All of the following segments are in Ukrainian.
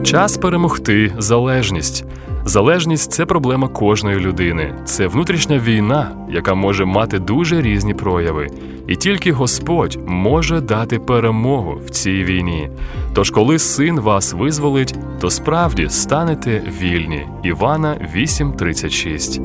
Час перемогти залежність. Залежність – це проблема кожної людини. Це внутрішня війна, яка може мати дуже різні прояви. І тільки Господь може дати перемогу в цій війні. Тож, коли Син вас визволить, то справді станете вільні. Івана 8:36.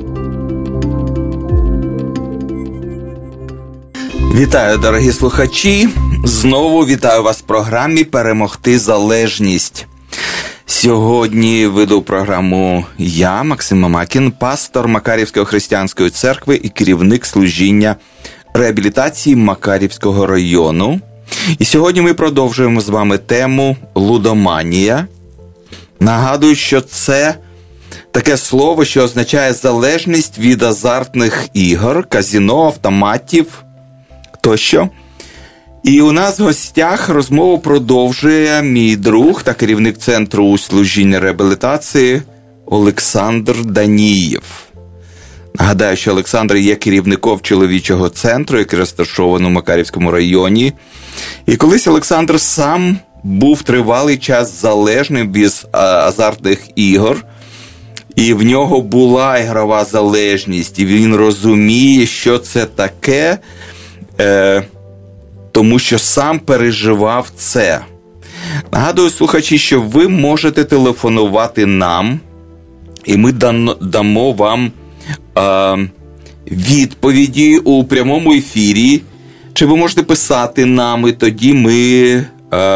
Вітаю, дорогі слухачі! Знову вітаю вас в програмі «Перемогти залежність». Сьогодні веду програму я, Максим Мамакін, пастор Макарівської християнської церкви і керівник служіння реабілітації Макарівського району. І сьогодні ми продовжуємо з вами тему «Лудоманія». Нагадую, що це таке слово, що означає залежність від азартних ігор, казино, автоматів тощо. І у нас в гостях розмову продовжує мій друг та керівник Центру служіння реабілітації Олександр Данієв. Нагадаю, що Олександр є керівником чоловічого центру, який розташований у Макарівському районі. І колись Олександр сам був тривалий час залежним від азартних ігор. І в нього була ігрова залежність, і він розуміє, що це таке, тому що сам переживав це. Нагадую, слухачі, що ви можете телефонувати нам, і ми дамо вам відповіді у прямому ефірі. Чи ви можете писати нам, і тоді ми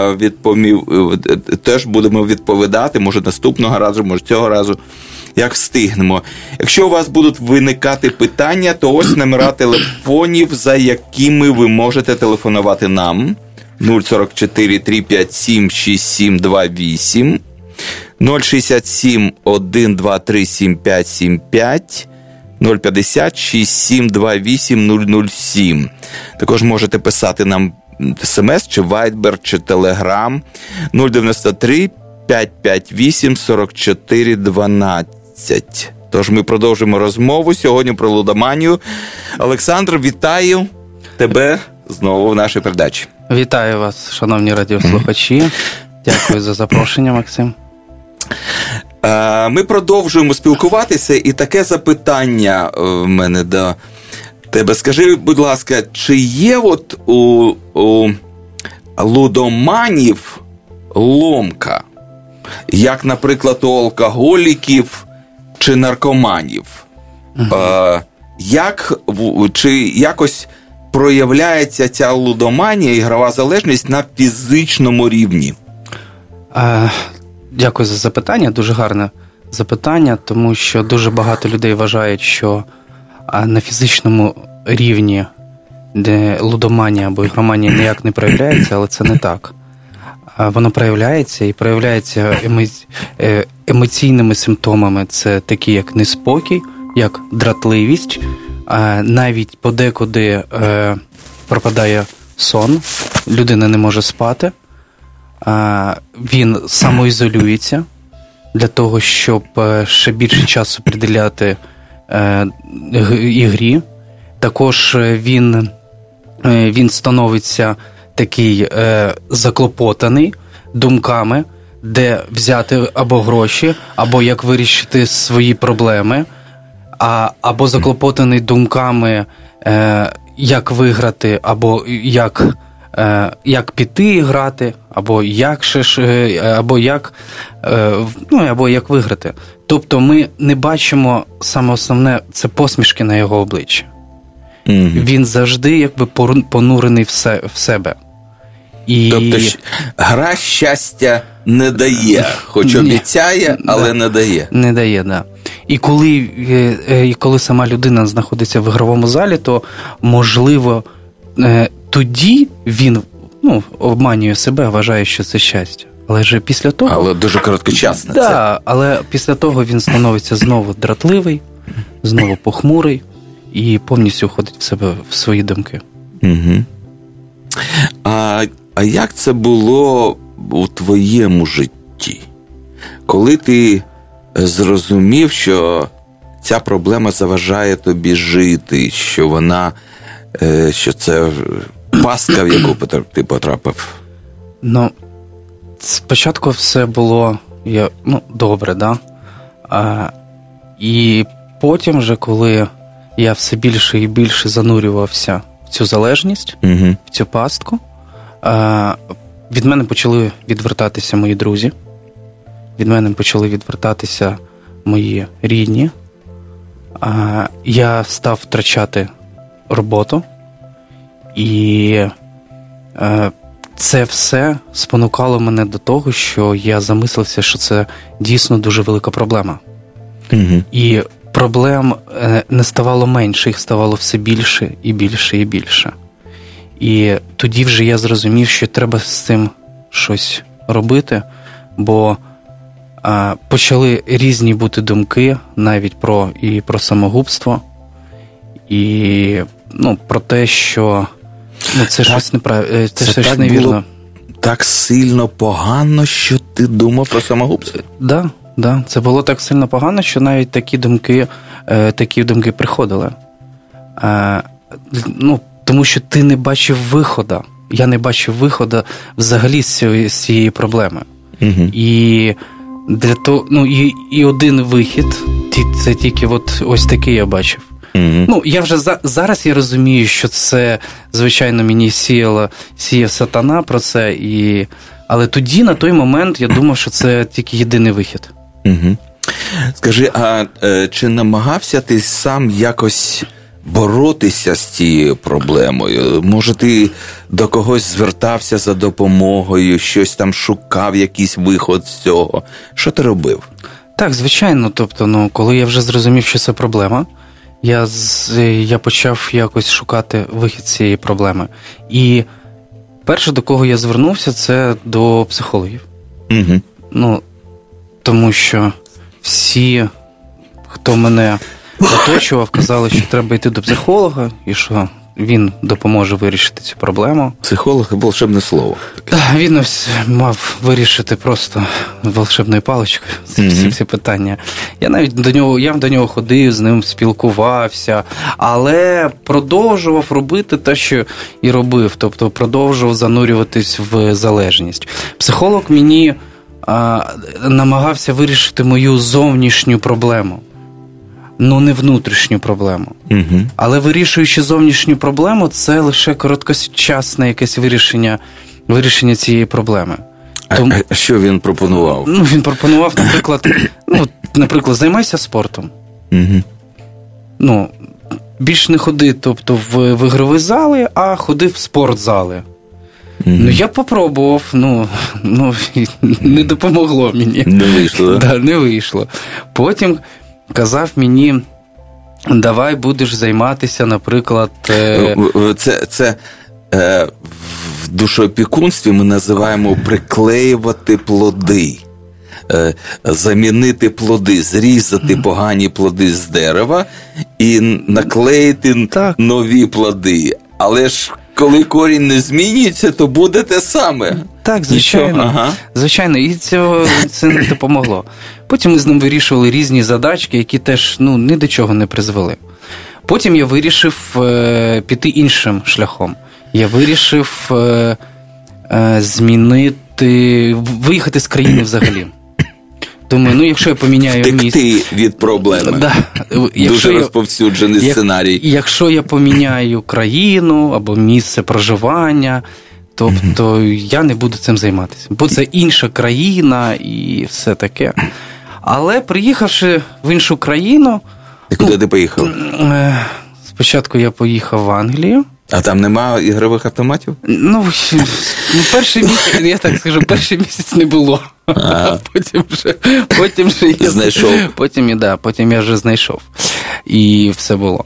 теж будемо відповідати, може наступного разу, може цього разу, як встигнемо. Якщо у вас будуть виникати питання, то ось номера телефонів, за якими ви можете телефонувати нам. 044 357 6728, 067 123 7575, 050 6728 007. Також можете писати нам смс, чи вайбер, чи телеграм 093 558 44 12. Тож ми продовжимо розмову сьогодні про лудоманію. Олександр, вітаю тебе знову в нашій передачі. Вітаю вас, шановні радіослухачі. Дякую за запрошення, Максим. Ми продовжуємо спілкуватися, і таке запитання в мене до тебе. Скажи, будь ласка, чи є от у лудоманів ломка, як, наприклад, у алкоголіків чи наркоманів? Чи якось проявляється ця лудоманія, ігрова залежність на фізичному рівні? Дякую за запитання, дуже гарне запитання, тому що дуже багато людей вважають, що на фізичному рівні, де лудоманія або ігроманія ніяк не проявляється, але це не так. Воно проявляється і проявляється емоційними симптомами. Це такі, як неспокій, як дратливість, навіть подекуди пропадає сон, людина не може спати, він самоізолюється для того, щоб ще більше часу приділяти ігрі. Також він становиться такий заклопотаний думками, де взяти або гроші, або як вирішити свої проблеми, або заклопотаний думками, як виграти, або як піти грати, або як виграти. Тобто ми не бачимо, саме основне, це посмішки на його обличчі. Mm-hmm. Він завжди якби понурений в себе. Тобто гра щастя не дає, хоч обіцяє, але не дає. Не дає, так. І коли сама людина знаходиться в ігровому залі, то, можливо, тоді він обманює себе, вважає, що це щастя. Але ж після того... Але дуже короткочасно це. Так, але після того він становиться знову дратливий, знову похмурий і повністю входить в себе, в свої думки. Угу. А як це було у твоєму житті? Коли ти зрозумів, що ця проблема заважає тобі жити, що це пастка, в яку ти потрапив? Спочатку все було добре, да? І потім вже, коли я все більше і більше занурювався в цю залежність, в цю пастку, від мене почали відвертатися мої друзі, від мене почали відвертатися мої рідні. Я став втрачати роботу, і це все спонукало мене до того, що я замислився, що це дійсно дуже велика проблема. І проблем не ставало менше, їх ставало все більше і більше і більше. І тоді вже я зрозумів, що треба з цим щось робити, бо почали різні бути думки навіть про самогубство, і про те, що це щось неправильно, це щось невірно. Було так сильно погано, що ти думав про самогубство? Да, це було так сильно погано, що навіть такі думки приходили. Тому що ти не бачив виходу. Я не бачив виходу взагалі з цієї проблеми. І для того, і один вихід, це тільки ось такий я бачив. Я вже зараз я розумію, що це, звичайно, мені сіяв сатана про це, але тоді, на той момент, я думав, що це тільки єдиний вихід. Скажи, а чи намагався ти сам якось боротися з цією проблемою? Може, ти до когось звертався за допомогою, щось там шукав, якийсь виход з цього? Що ти робив? Так, звичайно. Тобто, коли я вже зрозумів, що це проблема, я почав якось шукати вихід з цієї проблеми. І перше, до кого я звернувся, це до психологів. Тому що всі, хто мене оточував, казали, що треба йти до психолога, і що він допоможе вирішити цю проблему. Психолог – волшебне слово. Він мав вирішити просто волшебною паличкою всі питання. Я до нього ходив, з ним спілкувався, але продовжував робити те, що і робив, тобто продовжував занурюватись в залежність. Психолог мені намагався вирішити мою зовнішню проблему. Не внутрішню проблему. Але вирішуючи зовнішню проблему, це лише короткочасне якесь вирішення цієї проблеми. А що він пропонував? Він пропонував, наприклад, займайся спортом. Більш не ходи, тобто, в ігрові зали, а ходи в спортзали. Я попробував, не допомогло мені. Не вийшло, так? Не вийшло. Потім казав мені, давай будеш займатися, наприклад... Це в душоопікунстві ми називаємо приклеювати плоди. Замінити плоди, зрізати погані плоди з дерева і наклеїти нові плоди. Але ж коли корінь не змінюється, то буде те саме. Так, звичайно. Звичайно, і це не допомогло. Потім ми з ним вирішували різні задачки, які теж ні до чого не призвели. Потім я вирішив піти іншим шляхом. Я вирішив виїхати з країни взагалі. Думаю, якщо я поміняю місце... Втекти від проблеми. Дуже розповсюджений сценарій. Якщо я поміняю країну або місце проживання, тобто я не буду цим займатися. Бо це інша країна і все таке. Але приїхавши в іншу країну... І куди ти поїхав? Спочатку я поїхав в Англію. А там нема ігрових автоматів? Перший місяць, я так скажу, перший місяць не було. Потім вже я знайшов. Потім я вже знайшов. І все було.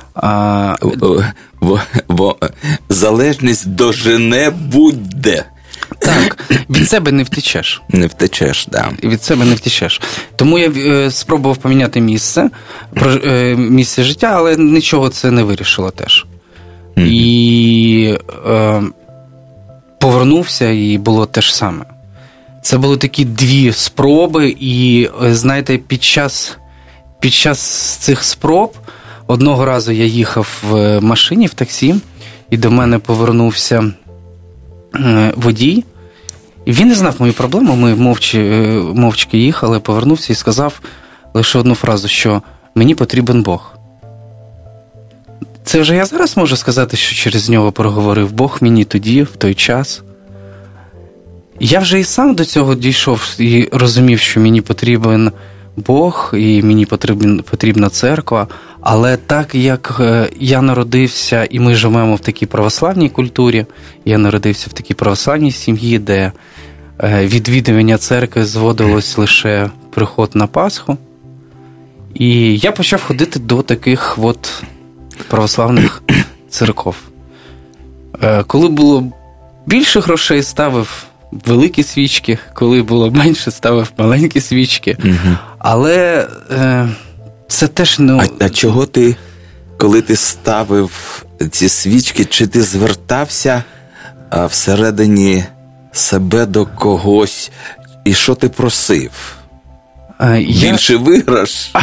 Залежність дожене будь-де. Так, від себе не втечеш. Не втечеш, так. Да. Від себе не втечеш. Тому я спробував поміняти місце життя, але нічого це не вирішило теж. І повернувся, і було те ж саме. Це були такі дві спроби, і, знаєте, під час цих спроб одного разу я їхав в машині, в таксі, і до мене повернувся водій, І він не знав мою проблему, ми мовчки їхали, повернувся і сказав лише одну фразу, що мені потрібен Бог. Це вже я зараз можу сказати, що через нього проговорив Бог мені тоді, в той час. Я вже і сам до цього дійшов і розумів, що мені потрібен Бог і мені потрібна церква, але так як я народився, і ми живемо в такій православній культурі, я народився в такій православній сім'ї, де відвідування церкви зводилось лише приход на Пасху, і я почав ходити до таких от православних церков. Коли було більше грошей, ставив великі свічки, коли було менше, ставив маленькі свічки. Угу. Але це теж... А чого ти, коли ти ставив ці свічки, чи ти звертався всередині себе до когось, і що ти просив? Більше виграш?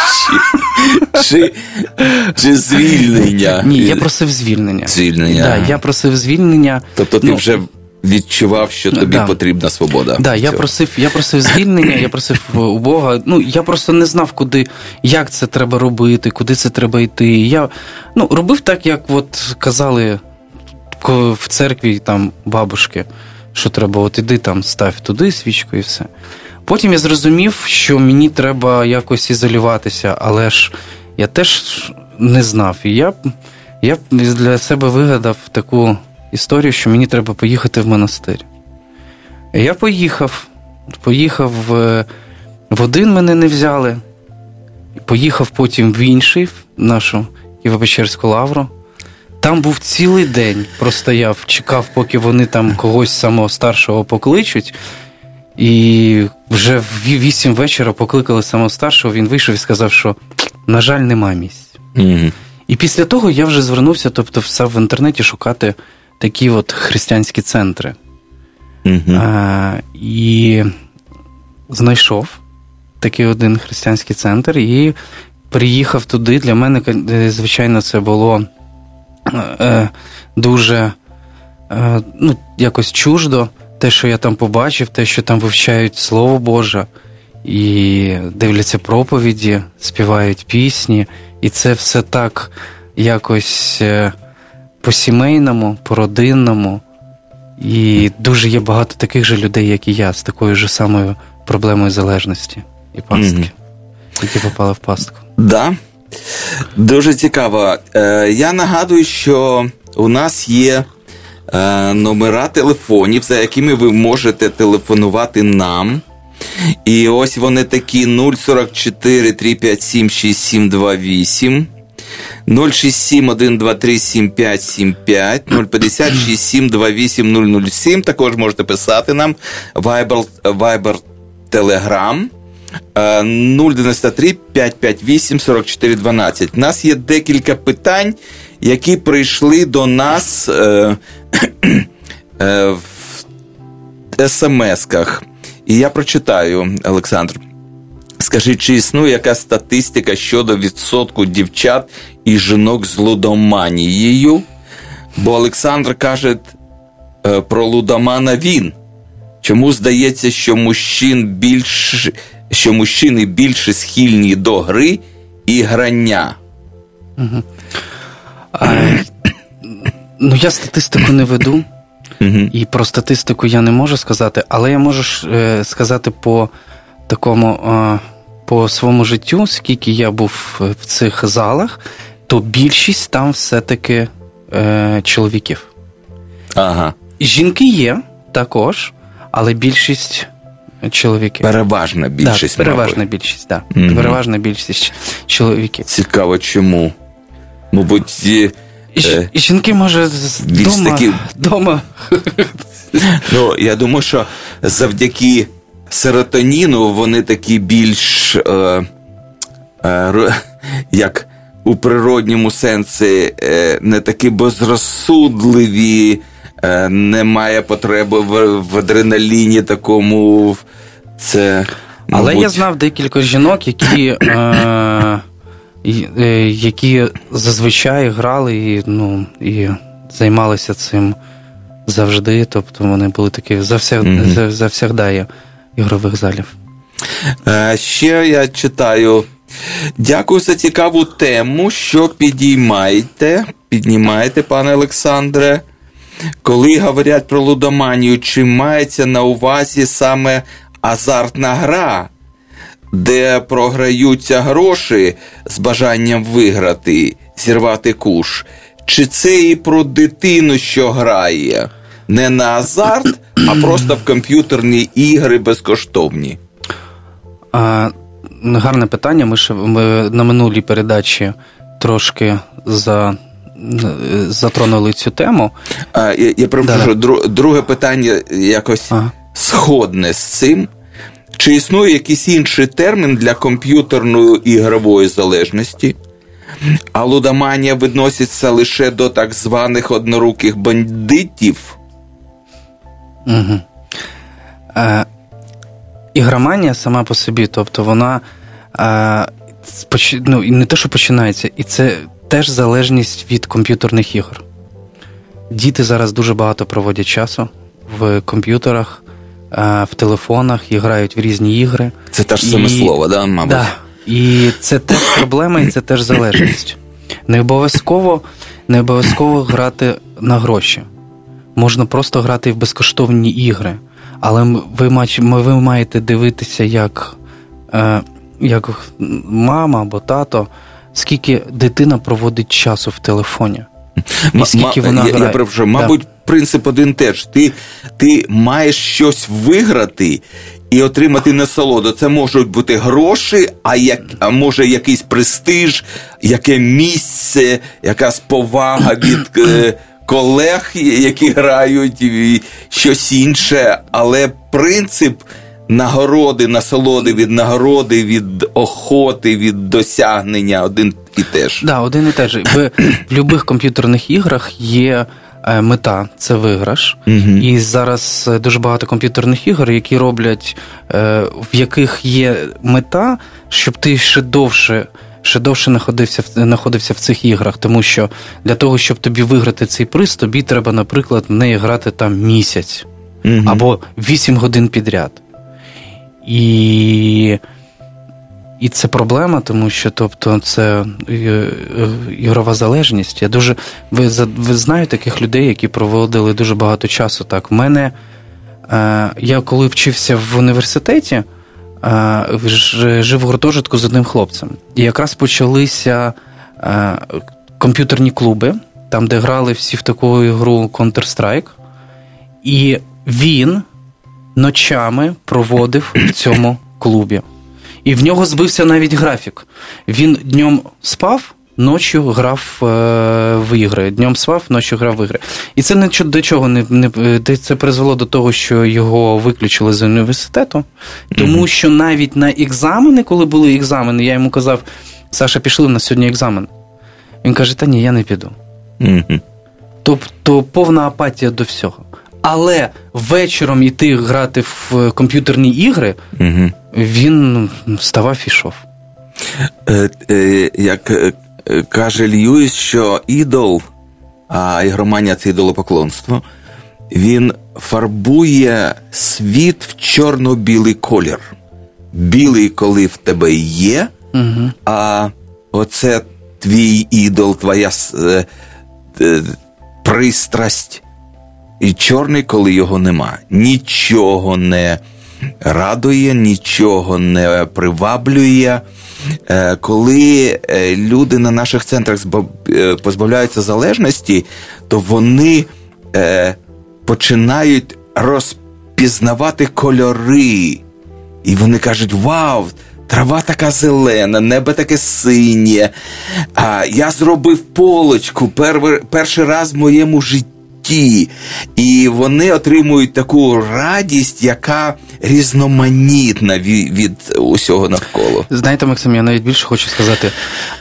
Чи звільнення? Ні, я просив звільнення. Звільнення. Да, я просив звільнення. Тобто ти вже відчував, що тобі потрібна свобода. Да, я просив звільнення, я просив у Бога. Я просто не знав, як це треба робити, куди це треба йти. Я робив так, як от казали в церкві там бабушки, що треба, от іди там, став туди свічку і все. Потім я зрозумів, що мені треба якось ізолюватися, але ж я теж не знав. І я для себе вигадав таку історію, що мені треба поїхати в монастир. І я поїхав в один, мене не взяли, поїхав потім в інший, в нашу Києво-Печерську лавру. Там був цілий день, простояв, чекав, поки вони там когось самого старшого покличуть. І вже в 8 вечора покликали самого старшого, він вийшов і сказав, що, на жаль, нема місць. Mm-hmm. І після того я вже звернувся, тобто став в інтернеті шукати такі от християнські центри. Mm-hmm. І знайшов такий один християнський центр і приїхав туди. Для мене, звичайно, це було дуже якось чуждо. Те, що я там побачив, те, що там вивчають Слово Боже, і дивляться проповіді, співають пісні, і це все так якось по-сімейному, по-родинному, і дуже є багато таких же людей, як і я, з такою ж самою проблемою залежності і пастки, які попали в пастку. Да, дуже цікаво. Я нагадую, що у нас є номера телефонів, за якими ви можете телефонувати нам. І ось вони такі: 044 357 6728, 067 123 7575, 050 6728 007. Також можете писати нам Viber, Telegram 093 558 44 12. У нас є декілька питань, які прийшли до нас в смс-ках. І я прочитаю, Олександр. Скажіть, чи існує якась статистика щодо відсотку дівчат і жінок з лудоманією? Бо Олександр каже про лудомана він. Чому здається, що мужчини більше схильні до гри і грання? Угу. Я статистику не веду, і про статистику я не можу сказати, але я можу сказати по своєму життю, скільки я був в цих залах, то більшість там все-таки чоловіків. Ага. Жінки є також, але більшість чоловіків. Переважна більшість, так. Переважна більшість, так. Угу. Переважна більшість чоловіків. Цікаво, чому? Мабуть, жінки, може, дома. Я думаю, що завдяки серотоніну вони такі більш, як у природньому сенсі, не такі безрозсудливі, немає потреби в адреналіні такому. Це, мабуть... Але я знав декілька жінок, які зазвичай грали і займалися цим завжди, тобто вони були такі завсягдаї ігрових залів. Ще я читаю: дякую за цікаву тему, що піднімаєте, пане Олександре. Коли говорять про лудоманію, чи мається на увазі саме азартна гра, де програються гроші з бажанням виграти, зірвати куш? Чи це і про дитину, що грає? Не на азарт, а просто в комп'ютерні ігри безкоштовні? Гарне питання. Ми на минулій передачі трошки затронули цю тему. Я перепрошую, друге питання якось сходне з цим. Чи існує якийсь інший термін для комп'ютерної ігрової залежності? А лудоманія відноситься лише до так званих одноруких бандитів? Угу. Ігроманія сама по собі, тобто вона не те, що починається, і це теж залежність від комп'ютерних ігор. Діти зараз дуже багато проводять часу в комп'ютерах, в телефонах і грають в різні ігри. Це теж саме слово, да, мабуть? Да. І це теж проблема, і це теж залежність. Не обов'язково грати на гроші. Можна просто грати в безкоштовні ігри. Але ви маєте дивитися, як мама або тато, скільки дитина проводить часу в телефоні. І скільки вона грає. Я перепрошую, мабуть, принцип один теж. Ти маєш щось виграти і отримати насолоду. Це можуть бути гроші, а може якийсь престиж, яке місце, якась повага від колег, які грають, і щось інше. Але принцип нагороди, насолоди від нагороди, від охоти, від досягнення один і теж. Да, один і теж. В будь-яких комп'ютерних іграх є мета, це виграш. Угу. І зараз дуже багато комп'ютерних ігор, які роблять, в яких є мета, щоб ти ще довше знаходився в цих іграх. Тому що для того, щоб тобі виграти цей приз, тобі треба, наприклад, в неї грати там місяць. Угу. Або 8 годин підряд. І це проблема, тому що, тобто, це ігрова залежність. Ви знаєте таких людей, які проводили дуже багато часу так. Я коли вчився в університеті, жив в гуртожитку з одним хлопцем. І якраз почалися комп'ютерні клуби, там, де грали всі в таку ігру Counter-Strike. І він ночами проводив в цьому клубі. І в нього збився навіть графік. Він днем спав, ночі грав в ігри. Днем спав, ночі грав в ігри. І це не до чого це призвело до того, що його виключили з університету. Тому що навіть на екзамени, коли були екзамени, я йому казав: Саша, пішли, у нас сьогодні екзамен. Він каже: та ні, я не піду. Тобто повна апатія до всього. Але вечором йти грати в комп'ютерні ігри, він вставав і йшов. Як каже Льюіс, що ідол, а ігроманія – це ідолопоклонство, він фарбує світ в чорно-білий колір. Білий, коли в тебе є, а оце твій ідол, твоя пристрасть. І чорний, коли його нема. Нічого не радує, нічого не приваблює. Коли люди на наших центрах позбавляються залежності, то вони починають розпізнавати кольори. І вони кажуть: вау, трава така зелена, небо таке синє. Я зробив полочку перший раз в моєму житті. І вони отримують таку радість, яка різноманітна від усього навколо. Знаєте, Максим, я навіть більше хочу сказати,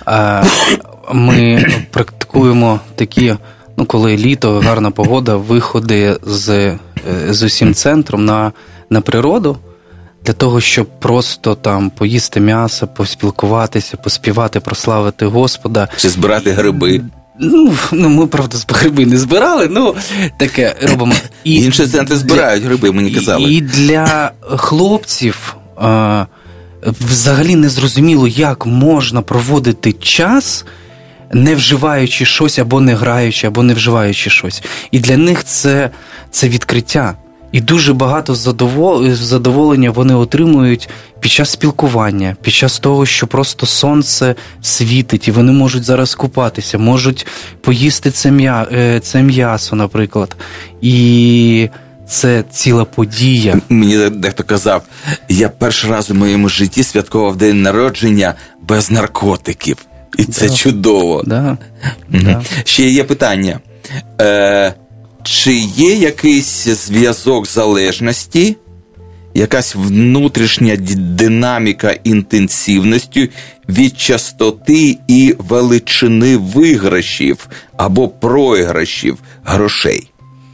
ми практикуємо такі, коли літо, гарна погода, виходи з усім центром на природу, для того, щоб просто там поїсти м'ясо, поспілкуватися, поспівати, прославити Господа. Чи збирати гриби. Ми, правда, гриби не збирали, таке робимо. Інші центри збирають гриби, мені казали. І для хлопців взагалі не зрозуміло, як можна проводити час, не вживаючи щось, або не граючи, або не вживаючи щось. І для них це відкриття. І дуже багато задоволення вони отримують під час спілкування, під час того, що просто сонце світить, і вони можуть зараз купатися, можуть поїсти це м'ясо, наприклад. І це ціла подія. Мені дехто казав, я перший раз у моєму житті святкував день народження без наркотиків. І це чудово. Да. Ще є питання. Чи є якийсь зв'язок залежності, якась внутрішня динаміка інтенсивності від частоти і величини виграшів або програшів грошей?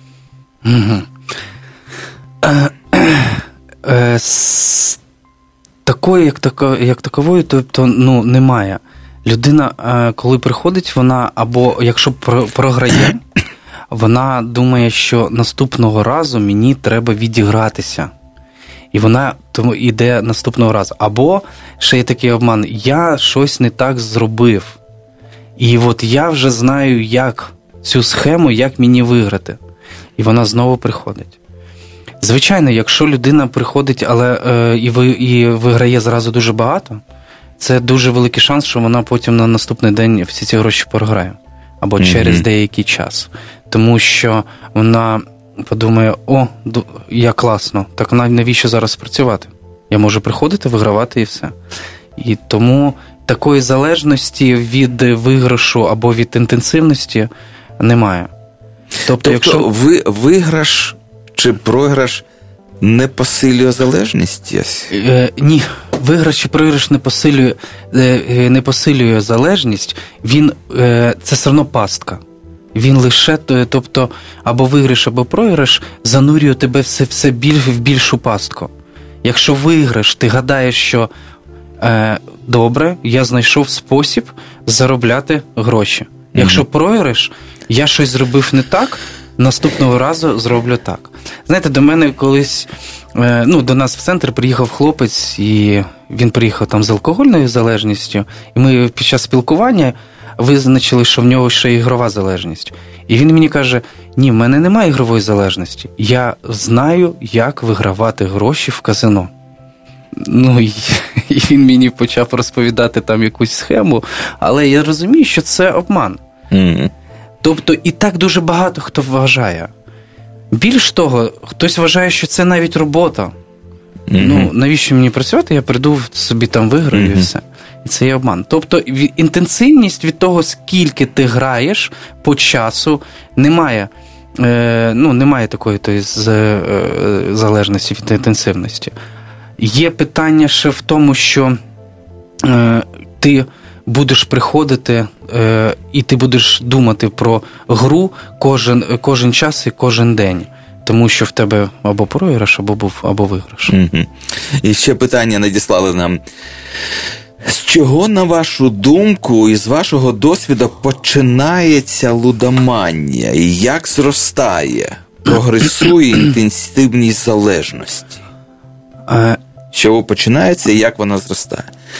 Такої, як такової, тобто, немає. Людина, коли приходить, вона або, якщо програє, вона думає, що наступного разу мені треба відігратися. І вона тому йде наступного разу. Або ще є такий обман, я щось не так зробив. І от я вже знаю, як цю схему, як мені виграти. І вона знову приходить. Звичайно, якщо людина приходить, але і виграє зразу дуже багато, це дуже великий шанс, що вона потім на наступний день всі ці гроші програє. Або через деякий час. Тому що вона подумає, як класно, так навіщо зараз працювати? Я можу приходити, вигравати і все. І тому такої залежності від виграшу або від інтенсивності немає. Тобто якщо виграш чи програш не посилює залежність? Ні, виграш чи програш не посилює залежність, це все одно пастка. Він лише, тобто, або виграш, або програш занурює тебе все в більшу пастку. Якщо виграш, ти гадаєш, що добре, я знайшов спосіб заробляти гроші. Якщо програш, я щось зробив не так, наступного разу зроблю так. Знаєте, до мене колись, до нас в центр приїхав хлопець, і він приїхав там з алкогольною залежністю, і ми під час спілкування визначили, що в нього ще ігрова залежність. І він мені каже, ні, в мене немає ігрової залежності, я знаю, як вигравати гроші в казино. І він мені почав розповідати там якусь схему, але я розумію, що це обман. Тобто, і так дуже багато хто вважає. Більш того, хтось вважає, що це навіть робота. Навіщо мені працювати? Я прийду собі там виграю і все. І це є обман. Тобто, інтенсивність від того, скільки ти граєш по часу, немає. Немає такої залежності від інтенсивності. Є питання ще в тому, що ти будеш приходити і ти будеш думати про гру кожен час і кожен день. Тому що в тебе або програш, або виграш. І ще питання надіслали нам. З чого, на вашу думку, і з вашого досвіду починається лудоманія? І як зростає, прогресує інтенсивність залежності? З чого починається і як вона зростає?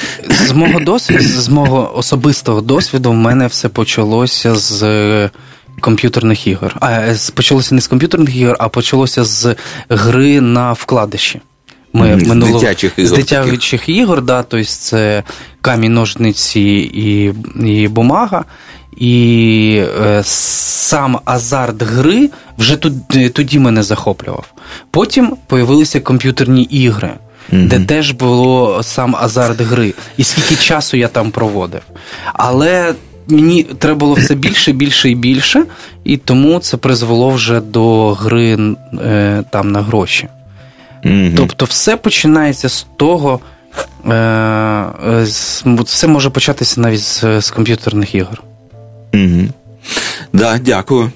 З мого особистого досвіду в мене все почалося з комп'ютерних ігор. Почалося не з комп'ютерних ігор, а почалося з гри на вкладиші. З дитячих ігор, тобто це камінь, ножниці і бумага. І сам азарт гри вже тоді мене захоплював. Потім появилися комп'ютерні ігри, де теж було сам азарт гри. І скільки часу я там проводив. Але мені треба було все більше, більше і більше, і тому це призвело вже до гри там на гроші. Тобто все починається з того, все може початися навіть з комп'ютерних ігор. Да, дякую.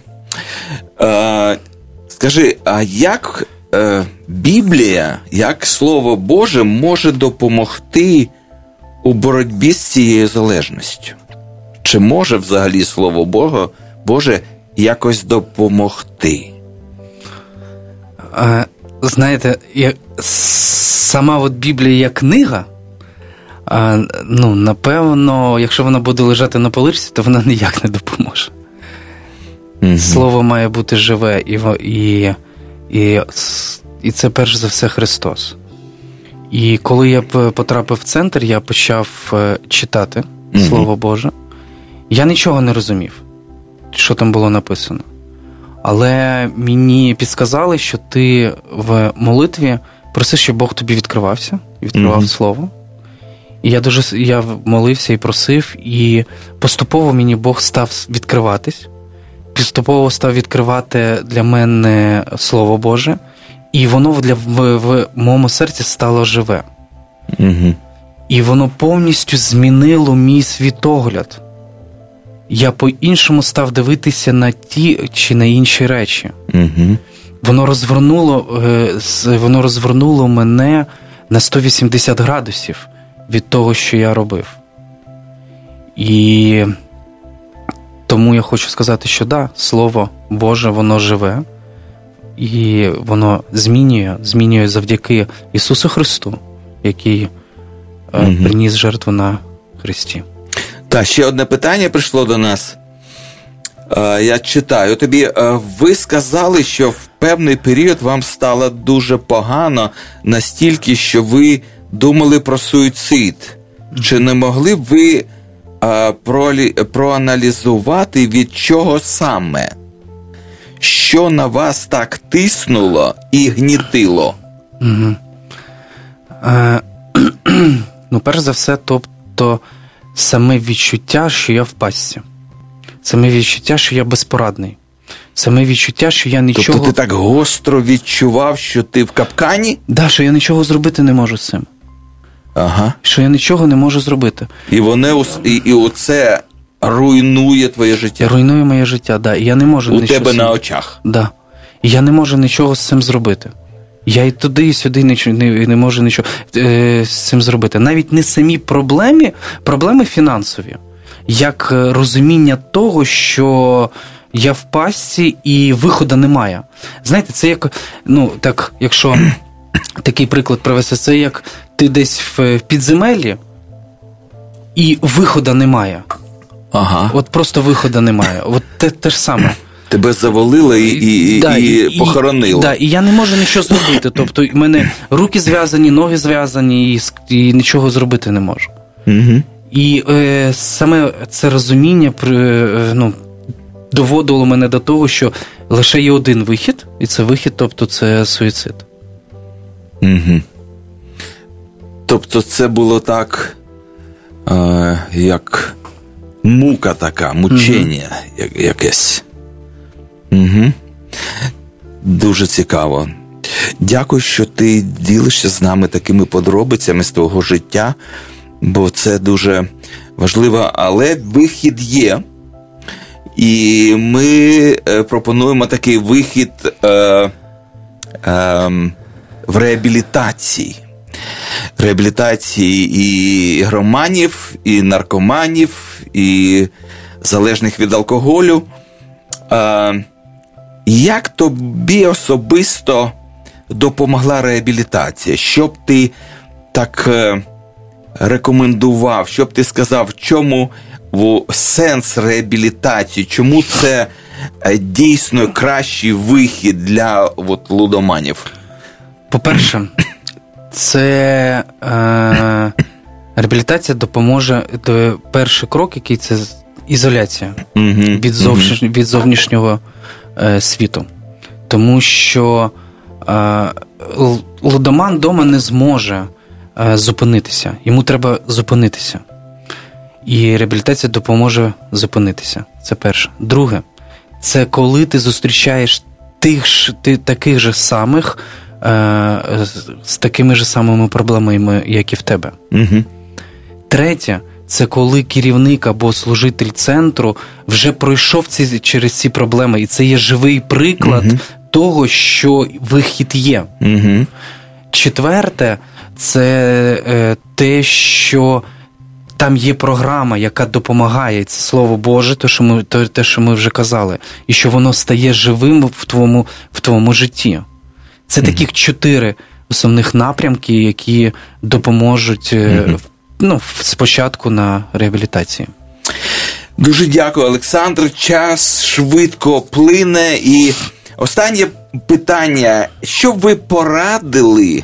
Скажи, а як Біблія, як Слово Боже може допомогти у боротьбі з цією залежністю? Чи може взагалі Слово Боже якось допомогти? Знаєте, сама от Біблія як книга, напевно, якщо вона буде лежати на поличці, то вона ніяк не допоможе. Mm-hmm. Слово має бути живе, і це перш за все Христос. І коли я потрапив в центр, я почав читати Слово Боже. Я нічого не розумів, що там було написано. Але мені підсказали, що ти в молитві просиш, щоб Бог тобі відкривався, відкривав Слово. І я молився і просив, і поступово мені Бог став відкриватись. Поступово став відкривати для мене Слово Боже, і воно в моєму серці стало живе. Угу. І воно повністю змінило мій світогляд. Я по-іншому став дивитися на ті чи на інші речі. Угу. Воно розвернуло мене на 180 градусів від того, що я робив. І тому я хочу сказати, що да, Слово Боже, воно живе, і воно змінює завдяки Ісусу Христу, який приніс жертву на Христі. Так, ще одне питання прийшло до нас. Я читаю тобі. Ви сказали, що в певний період вам стало дуже погано, настільки, що ви думали про суїцид. Чи не могли б ви проаналізувати, від чого саме? Що на вас так тиснуло і гнітило? Угу. Перш за все, тобто саме відчуття, що я в пастці. Саме відчуття, що я безпорадний. Саме відчуття, що я нічого... Тобто ти так гостро відчував, що ти в капкані? Да, що я нічого зробити не можу з цим. Ага. Що я нічого не можу зробити. І оце руйнує твоє життя? Руйнує моє життя, да. І я не можу у тебе на очах? Да. І я не можу нічого з цим зробити. Я і туди, і сюди не можу нічого з цим зробити. Навіть не самі проблеми фінансові, як розуміння того, що я в пастці і виходу немає. Знаєте, це як, якщо такий приклад привести, це як ти десь в підземеллі і виходу немає. Ага. От просто виходу немає. От те ж саме. Тебе завалило і похоронило. Так, і я не можу нічого зробити. Тобто, в мене руки зв'язані, ноги зв'язані, і нічого зробити не можу. Угу. І саме це розуміння доводило мене до того, що лише є один вихід, і це вихід, тобто це суїцид. Угу. Тобто це було так, як мука така, мучення якесь. Угу. Дуже цікаво. Дякую, що ти ділишся з нами такими подробицями з твого життя, бо це дуже важливо, але вихід є. І ми пропонуємо такий вихід в реабілітації. Реабілітації і громанів, і наркоманів, і залежних від алкоголю. Як тобі особисто допомогла реабілітація? Що б ти так рекомендував? Що б ти сказав, в чому сенс реабілітації? Чому це дійсно кращий вихід для лудоманів? По-перше, це реабілітація допоможе. Перший крок, який це ізоляція від зовнішнього світу. Тому що лудоман вдома не зможе зупинитися. Йому треба зупинитися. І реабілітація допоможе зупинитися. Це перше. Друге, це коли ти зустрічаєш таких же самих з такими ж самими проблемами, як і в тебе. Угу. Третє, це коли керівник або служитель центру вже пройшов через ці проблеми, і це є живий приклад того, що вихід є. Угу. Четверте, це те, що там є програма, яка допомагає, це Слово Боже, те, що ми вже казали, і що воно стає живим в твоєму житті. Це таких 4 основних напрямки, які допоможуть спочатку на реабілітації. Дуже дякую, Олександр. Час швидко плине. І останнє питання. Що б ви порадили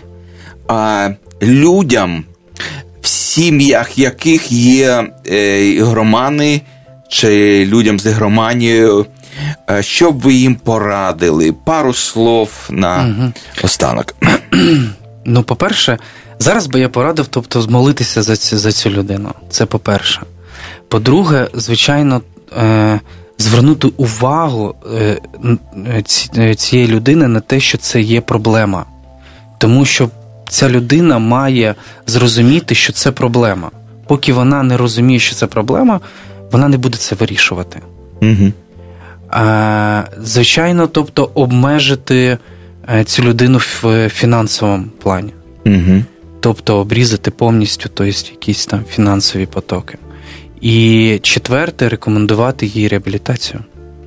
людям, в сім'ях яких є ігромани, чи людям з ігроманією, що б ви їм порадили? Пару слов на останок. Ну, по-перше, зараз би я порадив, змолитися за цю людину. Це по-перше. По-друге, звичайно, звернути увагу цієї людини на те, що це є проблема. Тому що ця людина має зрозуміти, що це проблема. Поки вона не розуміє, що це проблема, вона не буде це вирішувати. Угу. Звичайно, обмежити цю людину в фінансовому плані. Угу. Тобто обрізати повністю, якісь там фінансові потоки. І 4, рекомендувати їй реабілітацію.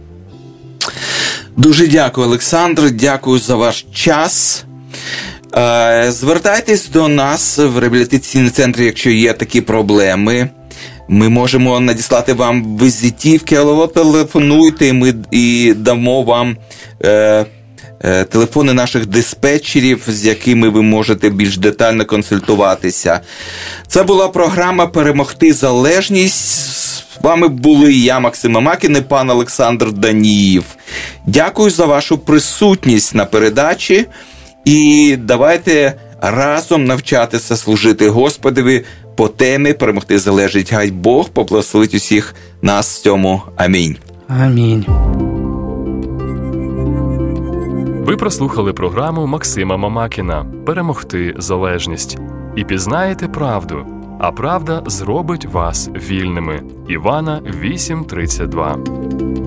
Дуже дякую, Олександр. Дякую за ваш час. Звертайтесь до нас в реабілітаційний центр, якщо є такі проблеми. Ми можемо надіслати вам візитівки, але телефонуйте, ми і дамо вам телефони наших диспетчерів, з якими ви можете більш детально консультуватися. Це була програма «Перемогти залежність». З вами були я, Максим Мамакін, і пан Олександр Даніїв. Дякую за вашу присутність на передачі. І давайте разом навчатися служити Господові по темі «Перемогти залежить». Хай Бог поблагословить усіх нас в цьому. Амінь. Амінь. Ви прослухали програму Максима Мамакіна «Перемогти залежність». І пізнаєте правду, а правда зробить вас вільними. Івана 8:32.